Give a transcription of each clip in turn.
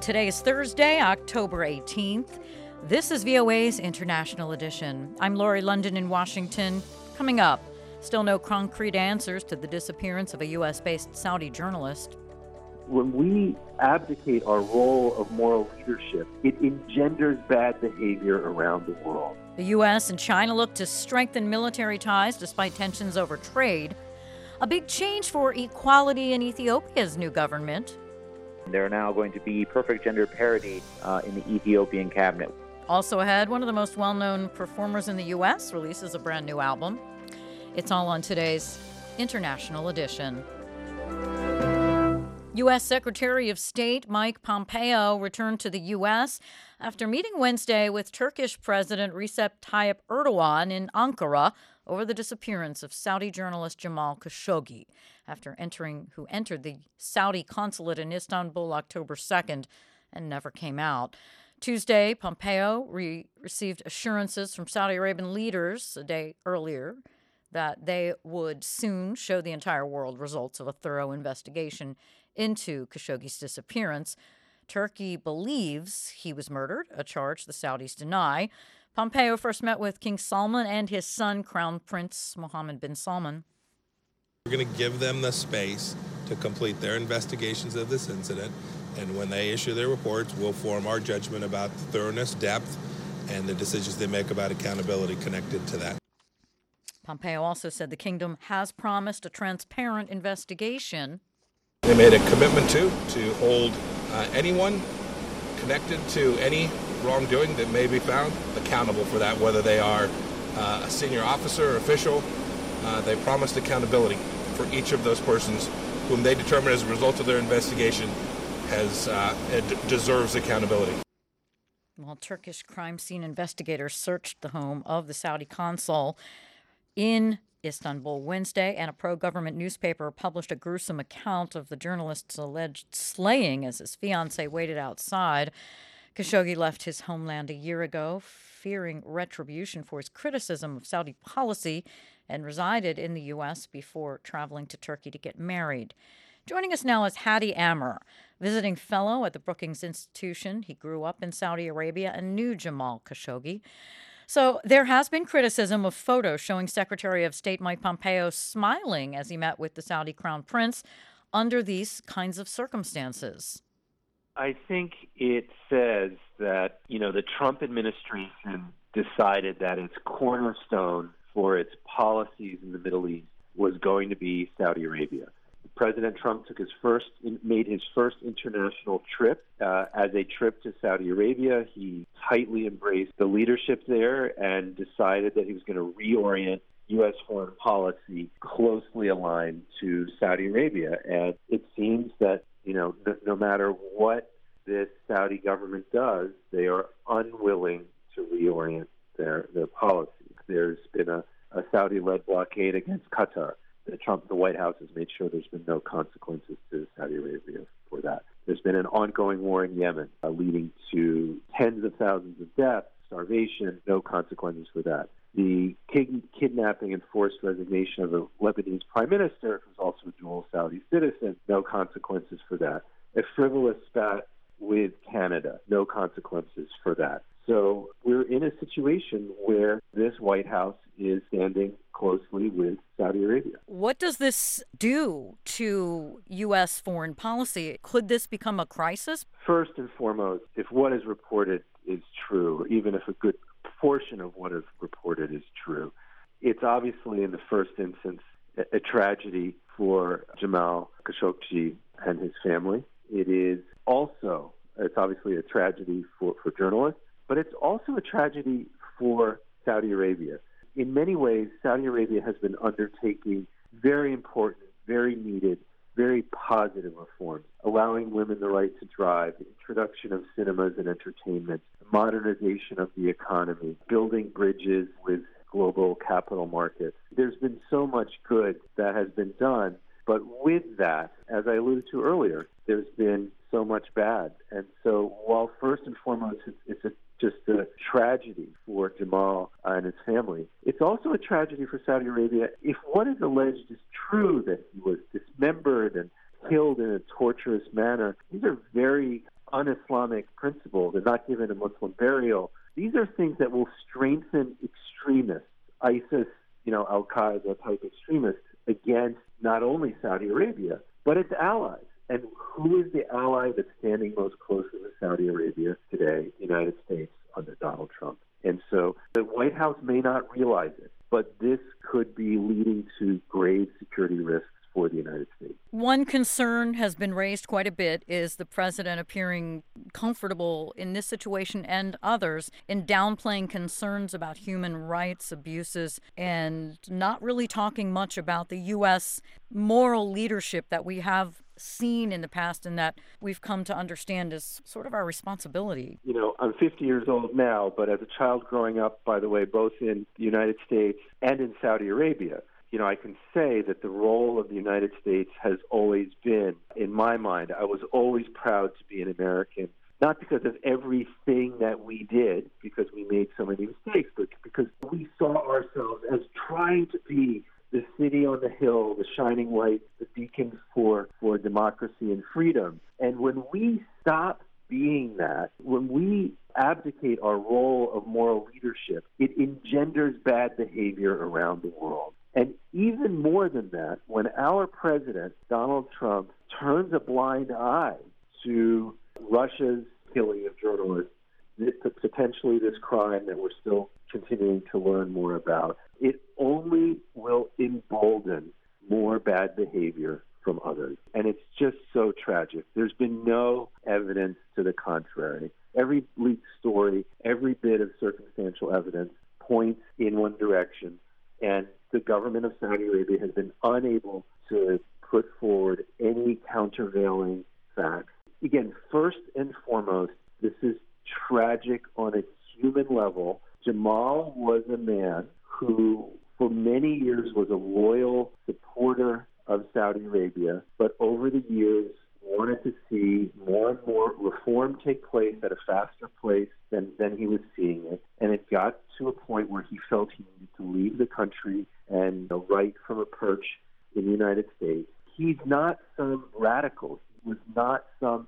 Today is Thursday, October 18th. This is VOA's International Edition. I'm Lori London in Washington. Coming up, still no concrete answers to the disappearance of a U.S.-based Saudi journalist. When we abdicate our role of moral leadership, it engenders bad behavior around the world. The U.S. and China look to strengthen military ties despite tensions over trade. A big change for equality in Ethiopia's new government. There are now going to be perfect gender parity in the Ethiopian cabinet. Also ahead, one of the most well-known performers in the U.S. releases a brand new album. It's all on today's International Edition. U.S. Secretary of State Mike Pompeo returned to the U.S. after meeting Wednesday with Turkish President Recep Tayyip Erdogan in Ankara over the disappearance of Saudi journalist Jamal Khashoggi, who entered the Saudi consulate in Istanbul October 2nd and never came out. Tuesday, Pompeo received assurances from Saudi Arabian leaders a day earlier that they would soon show the entire world results of a thorough investigation into Khashoggi's disappearance. Turkey believes he was murdered, a charge the Saudis deny. Pompeo first met with King Salman and his son, Crown Prince Mohammed bin Salman. We're going to give them the space to complete their investigations of this incident, and when they issue their reports, we'll form our judgment about the thoroughness, depth, and the decisions they make about accountability connected to that. Pompeo also said the kingdom has promised a transparent investigation. They made a commitment to hold anyone connected to any wrongdoing that may be found accountable for that, whether they are a senior officer or official. They promised accountability for each of those persons whom they determine as a result of their investigation deserves accountability. Well, Turkish crime scene investigators searched the home of the Saudi consul in Istanbul Wednesday, and a pro-government newspaper published a gruesome account of the journalist's alleged slaying as his fiancée waited outside. Khashoggi left his homeland a year ago, fearing retribution for his criticism of Saudi policy, and resided in the U.S. before traveling to Turkey to get married. Joining us now is Hadi Amr, visiting fellow at the Brookings Institution. He grew up in Saudi Arabia and knew Jamal Khashoggi. So there has been criticism of photos showing Secretary of State Mike Pompeo smiling as he met with the Saudi Crown Prince under these kinds of circumstances. I think it says that, the Trump administration decided that its cornerstone for its policies in the Middle East was going to be Saudi Arabia. President Trump made his first international trip as a trip to Saudi Arabia. He tightly embraced the leadership there and decided that he was going to reorient U.S. foreign policy closely aligned to Saudi Arabia. And it seems that, no matter what this Saudi government does, they are unwilling to reorient their policy. There's been a Saudi-led blockade against Qatar. The White House has made sure there's been no consequences to Saudi Arabia for that. There's been an ongoing war in Yemen leading to tens of thousands of deaths, starvation, no consequences for that. The kidnapping and forced resignation of the Lebanese prime minister, who's also a dual Saudi citizen, no consequences for that. A frivolous spat with Canada, no consequences for that. So we're in a situation where this White House is standing closely with Saudi Arabia. What does this do to U.S. foreign policy? Could this become a crisis? First and foremost, if what is reported is true, even if a good portion of what is reported is true, it's obviously in the first instance a tragedy for Jamal Khashoggi and his family. It's obviously a tragedy for journalists, but it's also a tragedy for Saudi Arabia. In many ways, Saudi Arabia has been undertaking very important, very needed, very positive reforms, allowing women the right to drive, the introduction of cinemas and entertainment, modernization of the economy, building bridges with global capital markets. There's been so much good that has been done, but with that, as I alluded to earlier, there's been so much bad. And so while first and foremost it's just a tragedy for Jamal and his family, it's also a tragedy for Saudi Arabia. If what is alleged is true, that he was dismembered and killed in a torturous manner, these are very un-Islamic principles and not given a Muslim burial, these are things that will strengthen extremists, ISIS, Al-Qaeda type extremists against not only Saudi Arabia, but its allies. And who is the ally that's standing most closely with Saudi Arabia today? The United States under Donald Trump. And so the White House may not realize it, but this could be leading to grave security risks for the United States. One concern has been raised quite a bit is the president appearing comfortable in this situation and others in downplaying concerns about human rights abuses and not really talking much about the U.S. moral leadership that we have seen in the past and that we've come to understand as sort of our responsibility. I'm 50 years old now, but as a child growing up, by the way, both in the United States and in Saudi Arabia, I can say that the role of the United States has always been, in my mind, I was always proud to be an American, not because of everything that we did, because we made so many mistakes, but because we saw ourselves as trying to be the city on the hill, the shining light, the beacon for democracy and freedom. And when we stop being that, when we abdicate our role of moral leadership, it engenders bad behavior around the world. And even more than that, when our president, Donald Trump, turns a blind eye to Russia's killing of journalists, potentially this crime that we're still continuing to learn more about, it only will embolden more bad behavior from others. And it's just so tragic. There's been no evidence to the contrary. Every leaked story, every bit of circumstantial evidence points in one direction, and the government of Saudi Arabia has been unable to put forward any countervailing facts. Again, first and foremost, this is tragic on a human level. Jamal was a man who, for many years, was a loyal supporter of Saudi Arabia, but over the years wanted to see more and more reform take place at a faster pace than he was seeing it. And it got to a point where he felt he needed to leave the country and write from a perch in the United States. He's not some radical. He was not some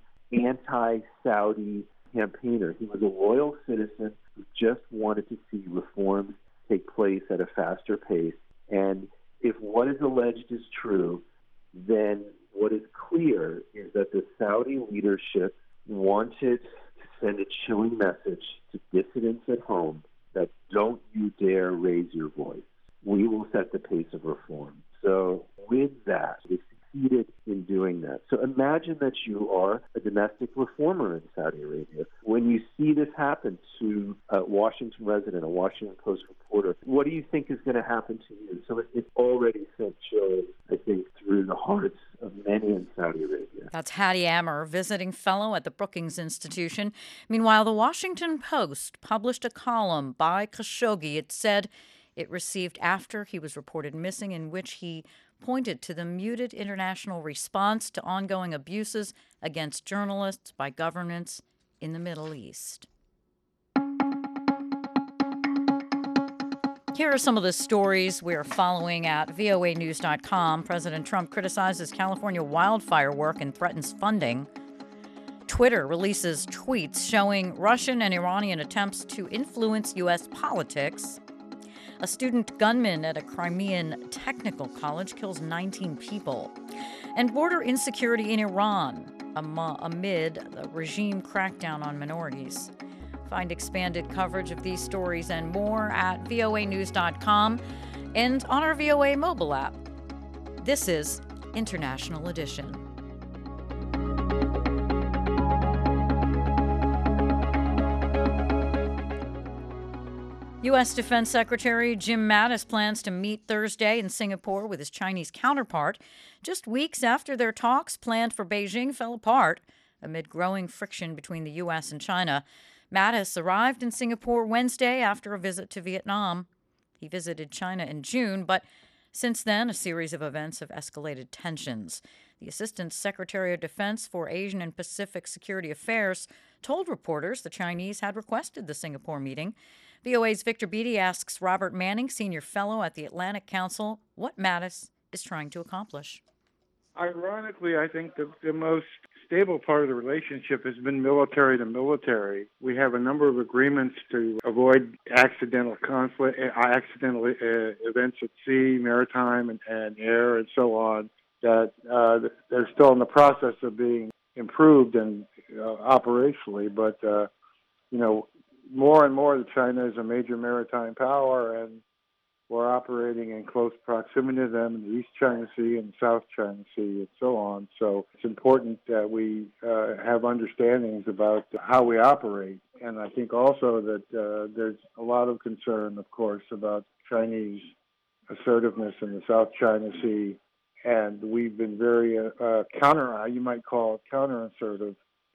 anti-Saudi campaigner. He was a loyal citizen who just wanted to see reforms take place at a faster pace. And if what is alleged is true, then what is clear is that the Saudi leadership wanted to send a chilling message to dissidents at home that don't you dare raise your voice. We will set the pace of reform. So with that, they succeeded in doing that. So imagine that you are a domestic reformer in Saudi Arabia. When you see this happen to a Washington resident, a Washington Post reporter, what do you think is going to happen to you? So it's already sent chills, I think, through the hearts of many in Saudi Arabia. That's Hadi Amr, visiting fellow at the Brookings Institution. Meanwhile, the Washington Post published a column by Khashoggi. It said it received after he was reported missing, in which he pointed to the muted international response to ongoing abuses against journalists by governments in the Middle East. Here are some of the stories we're following at voanews.com. President Trump criticizes California wildfire work and threatens funding. Twitter releases tweets showing Russian and Iranian attempts to influence U.S. politics. A student gunman at a Crimean technical college kills 19 people. And border insecurity in Iran amid the regime crackdown on minorities. Find expanded coverage of these stories and more at voanews.com and on our VOA mobile app. This is International Edition. U.S. Defense Secretary Jim Mattis plans to meet Thursday in Singapore with his Chinese counterpart, just weeks after their talks planned for Beijing fell apart amid growing friction between the U.S. and China. Mattis arrived in Singapore Wednesday after a visit to Vietnam. He visited China in June, but since then, a series of events have escalated tensions. The Assistant Secretary of Defense for Asian and Pacific Security Affairs told reporters the Chinese had requested the Singapore meeting. VOA's Victor Beattie asks Robert Manning, Senior Fellow at the Atlantic Council, what Mattis is trying to accomplish. Ironically, I think the most stable part of the relationship has been military to military. We have a number of agreements to avoid accidental conflict, accidental events at sea, maritime, and air, and so on, that they're still in the process of being improved and operationally. But, more and more China is a major maritime power, and we're operating in close proximity to them in the East China Sea and South China Sea and so on. So it's important that we have understandings about how we operate. And I think also that there's a lot of concern, of course, about Chinese assertiveness in the South China Sea. And we've been very you might call it counter-assertive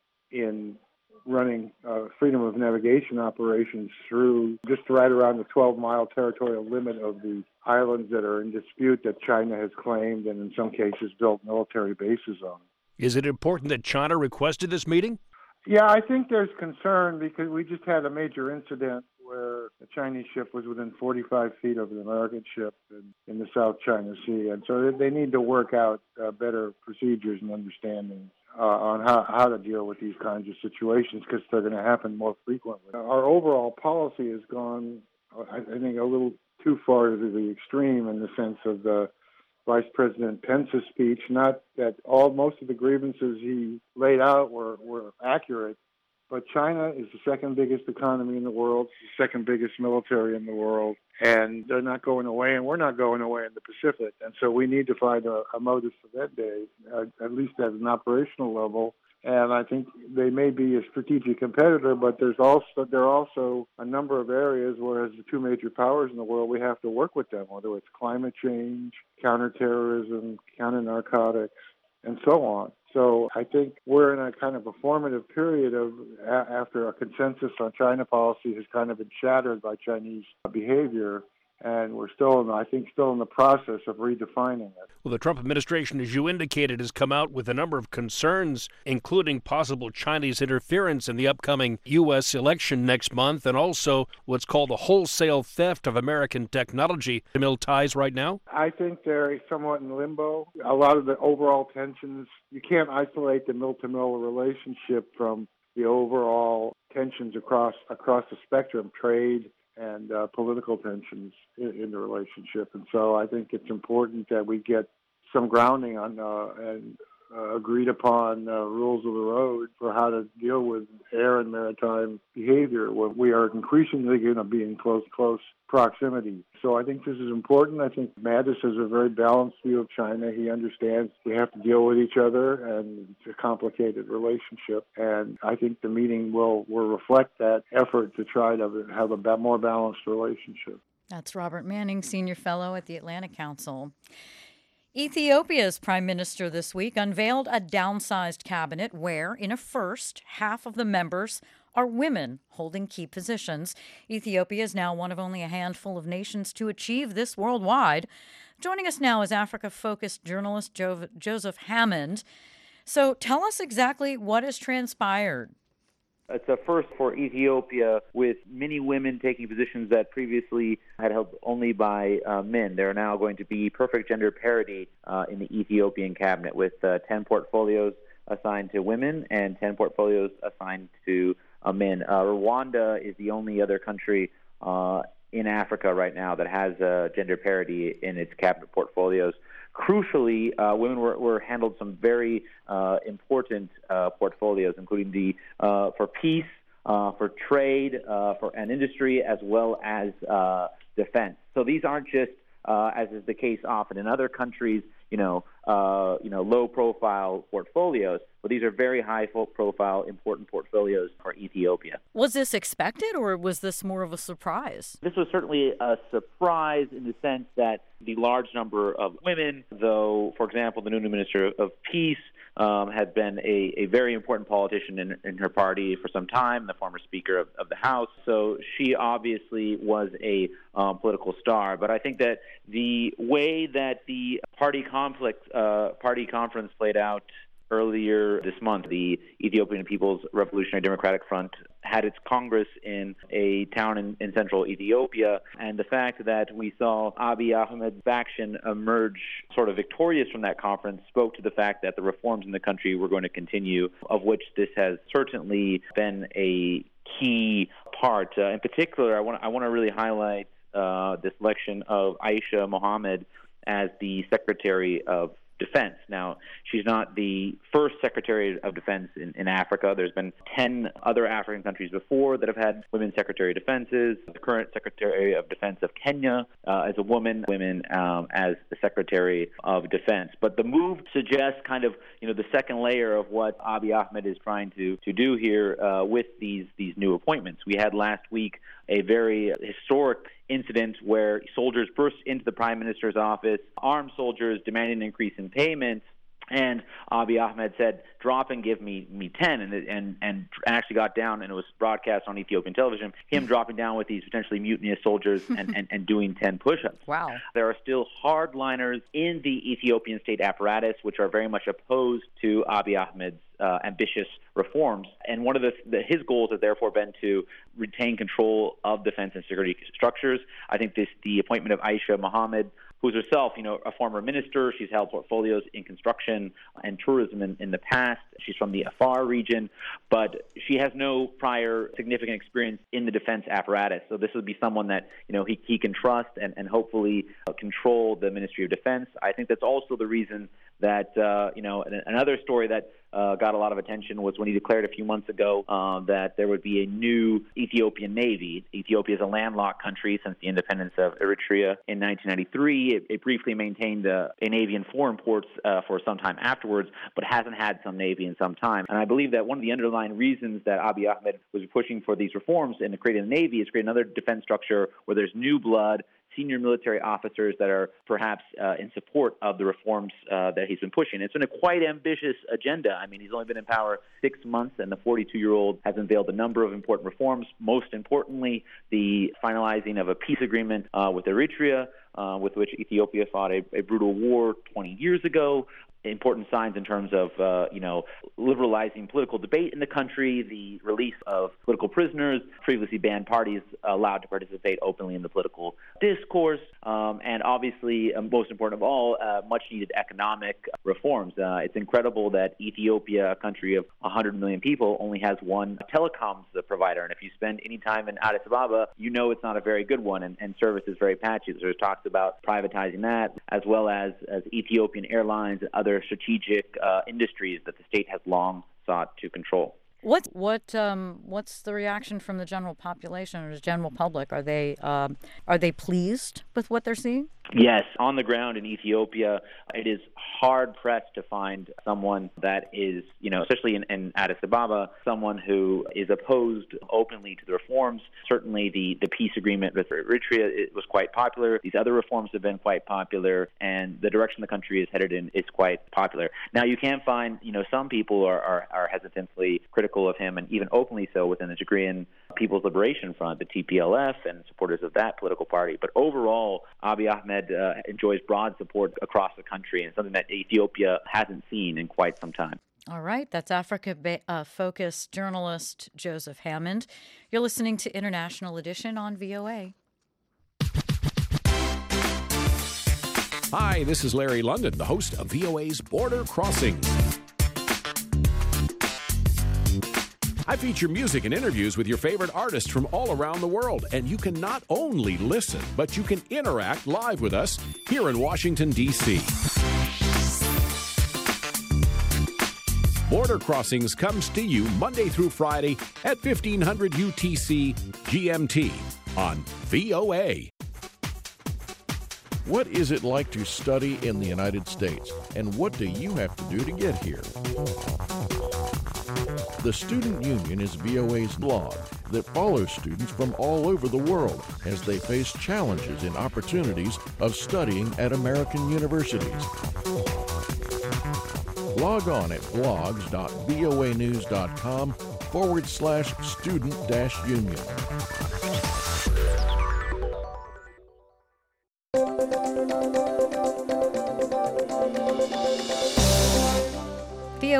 in running freedom of navigation operations through just right around the 12-mile territorial limit of the islands that are in dispute that China has claimed and in some cases built military bases on. Is it important that China requested this meeting? Yeah, I think there's concern because we just had a major incident where a Chinese ship was within 45 feet of an American ship in the South China Sea. And so they need to work out better procedures and understanding on how to deal with these kinds of situations because they're going to happen more frequently. Our overall policy has gone, I think, a little too far to the extreme in the sense of the Vice President Pence's speech. Not that most of the grievances he laid out were accurate, but China is the second biggest economy in the world, the second biggest military in the world, and they're not going away, and we're not going away in the Pacific. And so we need to find a modus vivendi, at least at an operational level. And I think they may be a strategic competitor, but there are also a number of areas where, as the two major powers in the world, we have to work with them, whether it's climate change, counterterrorism, counter-narcotics, and so on. So I think we're in a kind of a formative period of after a consensus on China policy has kind of been shattered by Chinese behavior, and we're still in the process of redefining it. Well, the Trump administration, as you indicated, has come out with a number of concerns, including possible Chinese interference in the upcoming U.S. election next month, and also what's called a wholesale theft of American technology. Mill ties right now? I think they're somewhat in limbo. A lot of the overall tensions, you can't isolate the mill-to-mill relationship from the overall tensions across the spectrum, trade and political tensions in the relationship. And so I think it's important that we get some grounding on and agreed upon rules of the road for how to deal with air and maritime behavior when we are increasingly going to be in close proximity. So I think this is important. I think Mattis has a very balanced view of China. He understands we have to deal with each other, and it's a complicated relationship. And I think the meeting will reflect that effort to try to have a more balanced relationship. That's Robert Manning, Senior Fellow at the Atlantic Council. Ethiopia's prime minister this week unveiled a downsized cabinet where, in a first, half of the members are women holding key positions. Ethiopia is now one of only a handful of nations to achieve this worldwide. Joining us now is Africa-focused journalist Joseph Hammond. So tell us exactly what has transpired. It's a first for Ethiopia, with many women taking positions that previously had held only by men. There are now going to be perfect gender parity in the Ethiopian cabinet, with 10 portfolios assigned to women and 10 portfolios assigned to men. Rwanda is the only other country in Africa right now that has gender parity in its cabinet portfolios. Crucially, women were handled some very important portfolios, including for peace, for trade, and industry, as well as defense. So these aren't just, as is the case often in other countries, low-profile portfolios, but these are very high-profile, important portfolios for Ethiopia. Was this expected, or was this more of a surprise? This was certainly a surprise in the sense that the large number of women, though, for example, the new Minister of Peace had been a very important politician in her party for some time, the former Speaker of the House. So she obviously was a political star. But I think that the way that the party conference played out earlier this month, the Ethiopian People's Revolutionary Democratic Front had its Congress in a town in central Ethiopia. And the fact that we saw Abiy Ahmed's faction emerge sort of victorious from that conference spoke to the fact that the reforms in the country were going to continue, of which this has certainly been a key part. In particular, I want to really highlight this election of Aisha Mohammed as the Secretary of Defense. Now, she's not the first Secretary of Defense in Africa. There's been 10 other African countries before that have had women Secretary of Defenses. The current Secretary of Defense of Kenya is a woman as the Secretary of Defense. But the move suggests kind of, the second layer of what Abiy Ahmed is trying to do here with these new appointments. We had last week a very historic incident where soldiers burst into the Prime Minister's office, armed soldiers demanding an increase in payments, and Abiy Ahmed said, "Drop and give me 10," and actually got down, and it was broadcast on Ethiopian television, him dropping down with these potentially mutinous soldiers and doing 10 push-ups. Wow. There are still hardliners in the Ethiopian state apparatus which are very much opposed to Abiy Ahmed's ambitious reforms. And one of his goals has therefore been to retain control of defense and security structures. I think the appointment of Aisha Mohammed, who's herself, a former minister. She's held portfolios in construction and tourism in the past. She's from the Afar region, but she has no prior significant experience in the defense apparatus. So this would be someone that, he can trust and hopefully control the Ministry of Defense. I think that's also the reason that, another story that got a lot of attention was when he declared a few months ago that there would be a new Ethiopian Navy. Ethiopia is a landlocked country since the independence of Eritrea in 1993. It briefly maintained a Navy in foreign ports for some time afterwards, but hasn't had some Navy in some time. And I believe that one of the underlying reasons that Abiy Ahmed was pushing for these reforms and creating a Navy is create another defense structure where there's new blood, senior military officers that are perhaps in support of the reforms that he's been pushing. It's been a quite ambitious agenda. I mean, he's only been in power 6 months, and the 42-year-old has unveiled a number of important reforms, most importantly, the finalizing of a peace agreement with Eritrea, with which Ethiopia fought a brutal war 20 years ago. Important signs in terms of, liberalizing political debate in the country, the release of political prisoners, previously banned parties allowed to participate openly in the political discourse, and obviously, most important of all, much-needed economic reforms. It's incredible that Ethiopia, a country of 100 million people, only has one telecoms provider, and if you spend any time in Addis Ababa, it's not a very good one, and service is very patchy. So there's talks about privatizing that, as well as Ethiopian Airlines and other strategic industries that the state has long sought to control. What's the reaction from the general population or the general public? Are they pleased with what they're seeing? Yes, on the ground in Ethiopia, it is hard-pressed to find someone that is, especially in Addis Ababa, someone who is opposed openly to the reforms. Certainly the peace agreement with Eritrea, it was quite popular. These other reforms have been quite popular, and the direction the country is headed in is quite popular. Now, you can find, some people are hesitantly critical of him, and even openly so within the Tigrayan People's Liberation Front, the TPLF, and supporters of that political party. But overall, Abiy Ahmed enjoys broad support across the country, and something that Ethiopia hasn't seen in quite some time. All right. That's Africa-focused journalist Joseph Hammond. You're listening to International Edition on VOA. Hi, this is Larry London, the host of VOA's Border Crossings. I feature music and interviews with your favorite artists from all around the world, and you can not only listen, but you can interact live with us here in Washington, D.C. Border Crossings comes to you Monday through Friday at 1500 UTC GMT on VOA. What is it like to study in the United States, and what do you have to do to get here? The Student Union is VOA's blog that follows students from all over the world as they face challenges and opportunities of studying at American universities. Log on at blogs.voanews.com/student-union.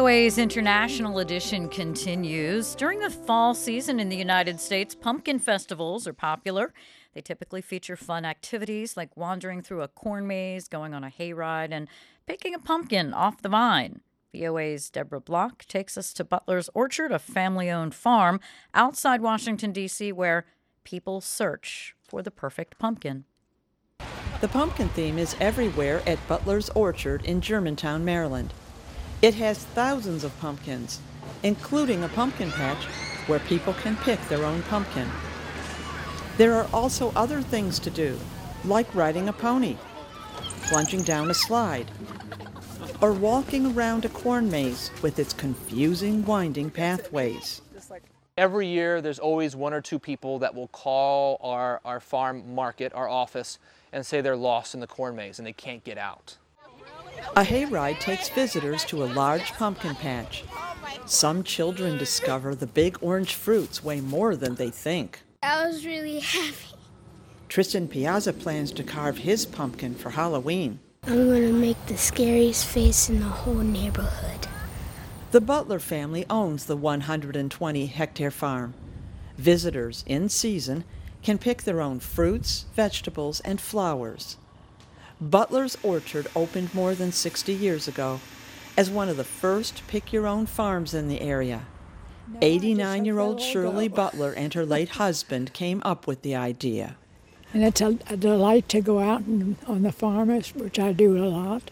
VOA's International Edition continues. During the fall season in the United States, pumpkin festivals are popular. They typically feature fun activities like wandering through a corn maze, going on a hayride, and picking a pumpkin off the vine. VOA's Deborah Block takes us to Butler's Orchard, a family-owned farm outside Washington, D.C., where people search for the perfect pumpkin. The pumpkin theme is everywhere at Butler's Orchard in Germantown, Maryland. It has thousands of pumpkins, including a pumpkin patch where people can pick their own pumpkin. There are also other things to do, like riding a pony, plunging down a slide, or walking around a corn maze with its confusing, winding pathways. Every year, there's always one or two people that will call our farm market, our office, and say they're lost in the corn maze and they can't get out. A hayride takes visitors to a large pumpkin patch. Some children discover the big orange fruits weigh more than they think. I was really happy. Tristan Piazza plans to carve his pumpkin for Halloween. I'm going to make the scariest face in the whole neighborhood. The Butler family owns the 120-hectare farm. Visitors, in season, can pick their own fruits, vegetables, and flowers. Butler's Orchard opened more than 60 years ago as one of the first pick-your-own farms in the area. 89-year-old Shirley Butler and her late husband came up with the idea. And it's a delight to go out on the farm, which I do a lot,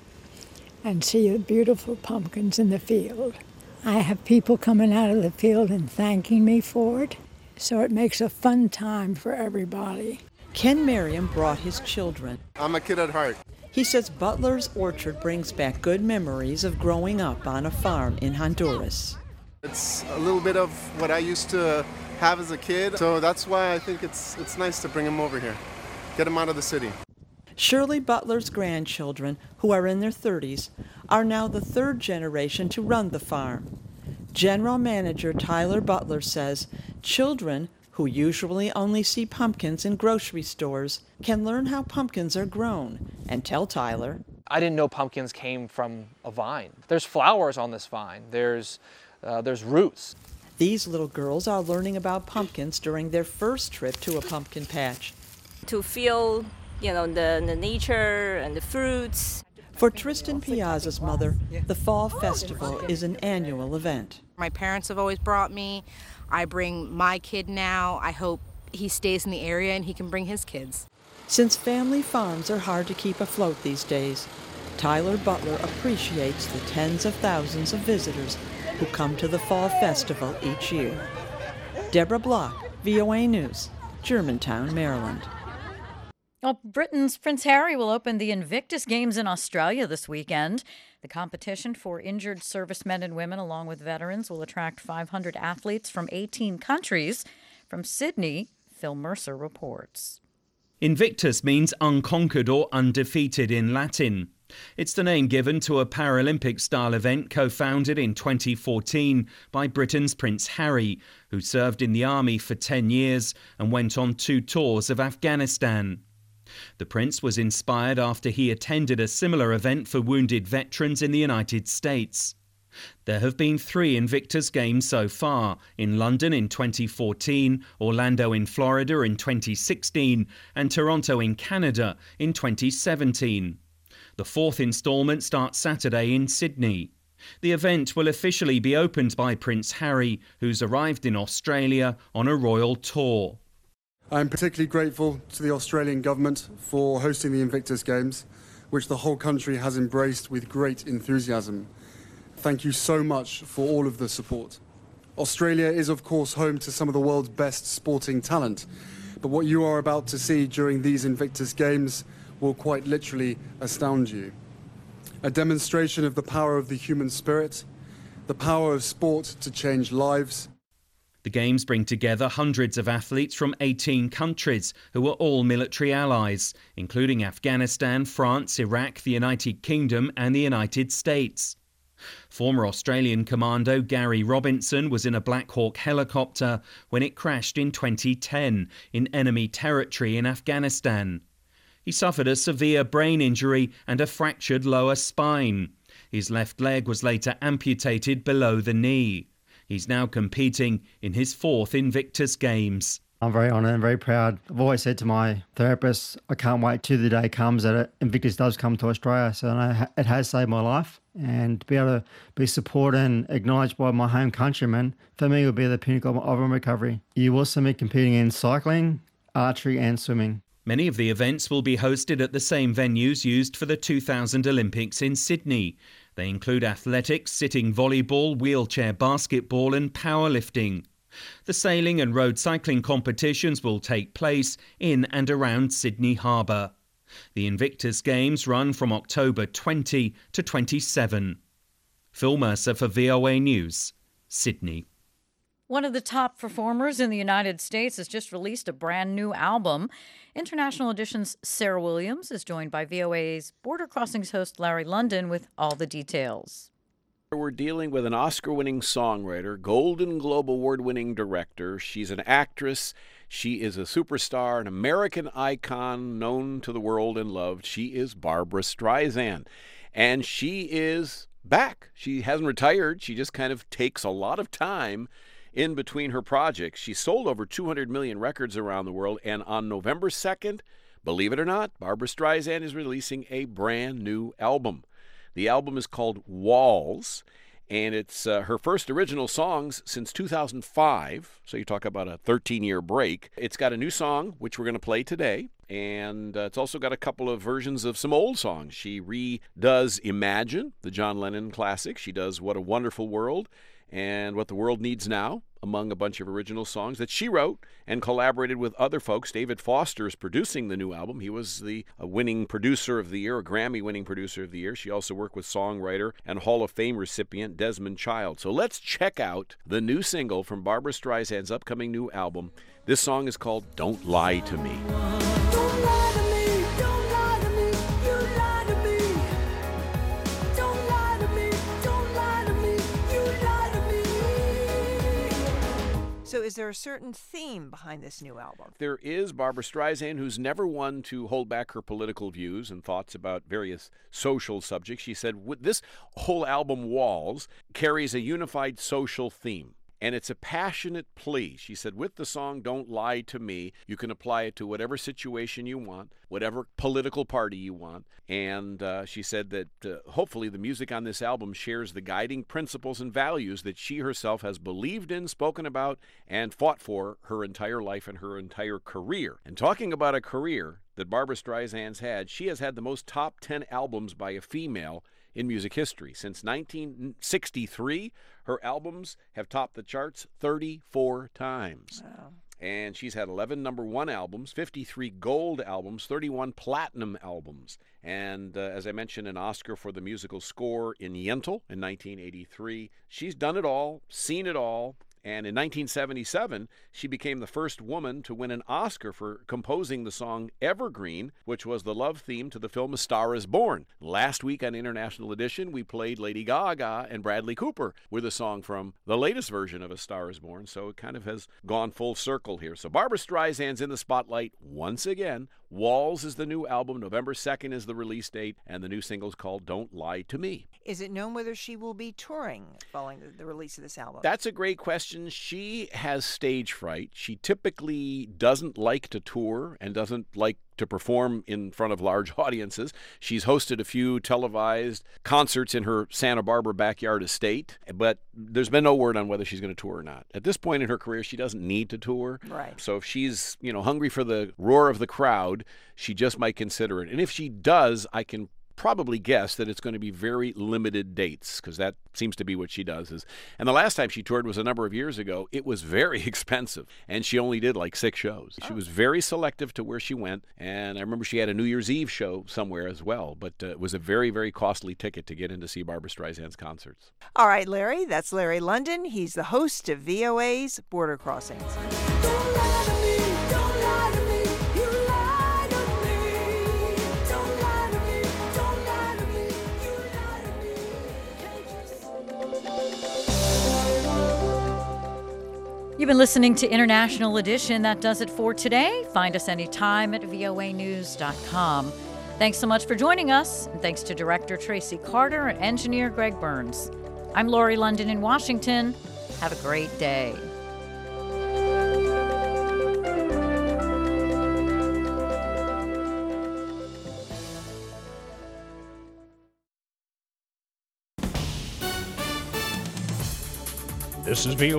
and see the beautiful pumpkins in the field. I have people coming out of the field and thanking me for it, so it makes a fun time for everybody. Ken Merriam brought his children. I'm a kid at heart. He says Butler's Orchard brings back good memories of growing up on a farm in Honduras. It's a little bit of what I used to have as a kid, so that's why I think it's nice to bring them over here, get them out of the city. Shirley Butler's grandchildren, who are in their 30s, are now the third generation to run the farm. General Manager Tyler Butler says children who usually only see pumpkins in grocery stores can learn how pumpkins are grown and tell Tyler, I didn't know pumpkins came from a vine. There's flowers on this vine. There's roots. These little girls are learning about pumpkins during their first trip to a pumpkin patch. To feel, the nature and the fruits. For Tristan Piazza's mother, the Fall Festival is an annual event. My parents have always brought me. I bring my kid now. I hope he stays in the area and he can bring his kids. Since family farms are hard to keep afloat these days, Tyler Butler appreciates the tens of thousands of visitors who come to the Fall Festival each year. Deborah Block, VOA News, Germantown, Maryland. Well, Britain's Prince Harry will open the Invictus Games in Australia this weekend. The competition for injured servicemen and women, along with veterans, will attract 500 athletes from 18 countries. From Sydney, Phil Mercer reports. Invictus means unconquered or undefeated in Latin. It's the name given to a Paralympic-style event co-founded in 2014 by Britain's Prince Harry, who served in the army for 10 years and went on 2 tours of Afghanistan. The Prince was inspired after he attended a similar event for wounded veterans in the United States. There have been 3 Invictus Games so far, in London in 2014, Orlando in Florida in 2016, and Toronto in Canada in 2017. The 4th instalment starts Saturday in Sydney. The event will officially be opened by Prince Harry, who's arrived in Australia on a royal tour. I'm particularly grateful to the Australian government for hosting the Invictus Games, which the whole country has embraced with great enthusiasm. Thank you so much for all of the support. Australia is, of course, home to some of the world's best sporting talent, but what you are about to see during these Invictus Games will quite literally astound you. A demonstration of the power of the human spirit, the power of sport to change lives. The Games bring together hundreds of athletes from 18 countries who are all military allies, including Afghanistan, France, Iraq, the United Kingdom and the United States. Former Australian commando Gary Robinson was in a Black Hawk helicopter when it crashed in 2010 in enemy territory in Afghanistan. He suffered a severe brain injury and a fractured lower spine. His left leg was later amputated below the knee. He's now competing in his 4th Invictus Games. I'm very honoured and very proud. I've always said to my therapist, I can't wait till the day comes that Invictus does come to Australia. So I know it has saved my life, and to be able to be supported and acknowledged by my home countrymen, for me, will be the pinnacle of my recovery. You will see me competing in cycling, archery and swimming. Many of the events will be hosted at the same venues used for the 2000 Olympics in Sydney. They include athletics, sitting volleyball, wheelchair basketball and powerlifting. The sailing and road cycling competitions will take place in and around Sydney Harbour. The Invictus Games run from October 20 to 27. Phil Mercer for VOA News, Sydney. One of the top performers in the United States has just released a brand new album. International Edition's Sarah Williams is joined by VOA's Border Crossings host Larry London with all the details. We're dealing with an Oscar-winning songwriter, Golden Globe Award-winning director. She's an actress. She is a superstar, an American icon known to the world and loved. She is Barbra Streisand. And she is back. She hasn't retired. She just kind of takes a lot of time in between her projects. She sold over 200 million records around the world. And on November 2nd, believe it or not, Barbra Streisand is releasing a brand new album. The album is called Walls, and it's her first original songs since 2005. So you talk about a 13-year break. It's got a new song, which we're going to play today, and it's also got a couple of versions of some old songs. She redoes Imagine, the John Lennon classic. She does What a Wonderful World and What the World Needs Now, among a bunch of original songs that she wrote and collaborated with other folks. David Foster is producing the new album. He was the winning producer of the year, a Grammy-winning producer of the year. She also worked with songwriter and Hall of Fame recipient Desmond Child. So let's check out the new single from Barbra Streisand's upcoming new album. This song is called Don't Lie to Me. Don't lie to me, don't lie to me, you lie to me. Don't lie to me, don't lie to me, you lie to me. So is there a certain theme behind this new album? There is. Barbra Streisand, who's never one to hold back her political views and thoughts about various social subjects. She said this whole album, Walls, carries a unified social theme. And it's a passionate plea. She said, with the song Don't Lie to Me, you can apply it to whatever situation you want, whatever political party you want. And she said that hopefully the music on this album shares the guiding principles and values that she herself has believed in, spoken about, and fought for her entire life and her entire career. And talking about a career that Barbra Streisand's had, she has had the most top 10 albums by a female in music history. Since 1963, her albums have topped the charts 34 times. Wow. And she's had 11 number one albums, 53 gold albums, 31 platinum albums. And as I mentioned, an Oscar for the musical score in Yentl in 1983. She's done it all, seen it all. And in 1977, she became the first woman to win an Oscar for composing the song Evergreen, which was the love theme to the film A Star is Born. Last week on International Edition, we played Lady Gaga and Bradley Cooper with a song from the latest version of A Star is Born, so it kind of has gone full circle here. So Barbra Streisand's in the spotlight once again. Walls is the new album. November 2nd is the release date, and the new single is called Don't Lie to Me. Is it known whether she will be touring following the release of this album? That's a great question. She has stage fright. She typically doesn't like to tour and doesn't like to perform in front of large audiences. She's hosted a few televised concerts in her Santa Barbara backyard estate, but there's been no word on whether she's going to tour or not. At this point in her career, she doesn't need to tour. Right. So if she's, hungry for the roar of the crowd, she just might consider it. And if she does, I can probably guess that it's going to be very limited dates, because that seems to be what she does. And the last time she toured was a number of years ago. It was very expensive, and she only did like 6 shows. She was very selective to where she went, and I remember she had a New Year's Eve show somewhere as well, but it was a very, very costly ticket to get in to see Barbra Streisand's concerts. All right, Larry, that's Larry London. He's the host of VOA's Border Crossings. Don't lie to me, don't lie to me, you lie to me. Don't lie to me, don't lie to me, you lie to me. You've been listening to International Edition. That does it for today. Find us anytime at voanews.com. Thanks so much for joining us, and thanks to Director Tracy Carter and Engineer Greg Burns. I'm Lori London in Washington. Have a great day. This is VOA